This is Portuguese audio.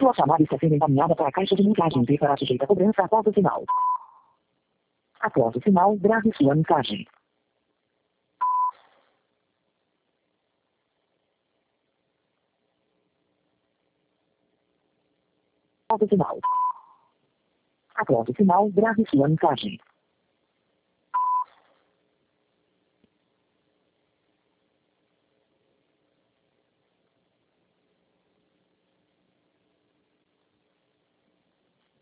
Sua chamada está sendo encaminhada para a caixa de mensagem e será sujeita a cobrança após o sinal. Após o sinal, grave sua mensagem. Após o sinal. Após o sinal, grave sua mensagem.